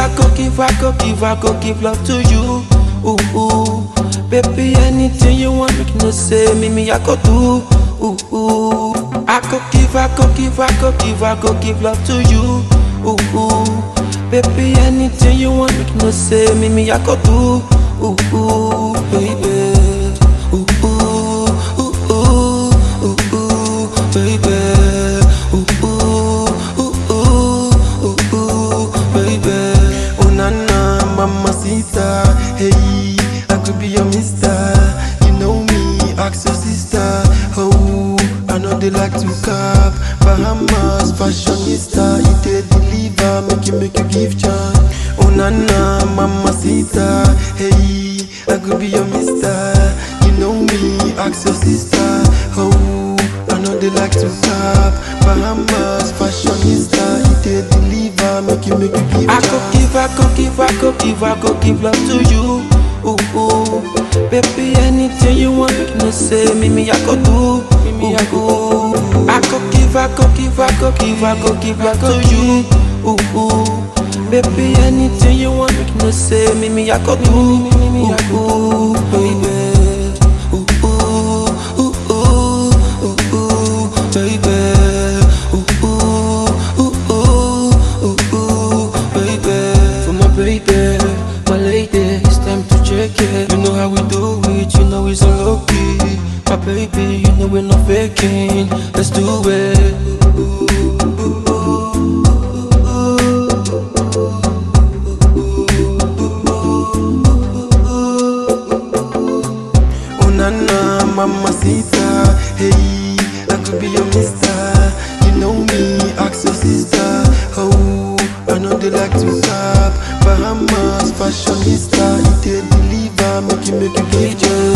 go give love to you. Ooh, ooh. Baby, anything you want, make no say, me, I go do. Ooh, ooh. I go give love to you. Ooh, ooh. Baby, anything you want, make no say, me, I go do. Ooh, ooh, baby. Ooh, ooh, ooh, ooh, ooh, ooh, baby. Ooh, ooh, ooh, ooh, ooh, ooh, baby. Oh nana, mamacita, hey, I could be your mister. You know me, ask your sister. Oh, I know they like to cap. Bahamas, fashionista, you did deliver, make you give chance. Oh nana, mamacita, hey, I could be your mister. You know me, ask your sister. Oh, I know they like to cap. Bahamas, fashionista, you did deliver, make you give chance. I go give love to you. Ooh, ooh. Baby, anything you want, make no say, me, I go do. Ooh, ooh. I go give love to you. Ooh, ooh. Baby, anything you want, make no say, me, I go do. Ooh, ooh, baby. Ooh, ooh, ooh, ooh, ooh, ooh, baby. Ooh, ooh, ooh, ooh, ooh, ooh, baby. For my baby, my lady, it's time to check it. You know how we do it, you know it's all okay. My baby, you know we're not faking. Let's do it. Oh nana, mamacita, hey, I could be your mister. You know me, ask your sister. Oh, I know they like to cap. Bahamas, fashionista, you did deliver, make you give chance.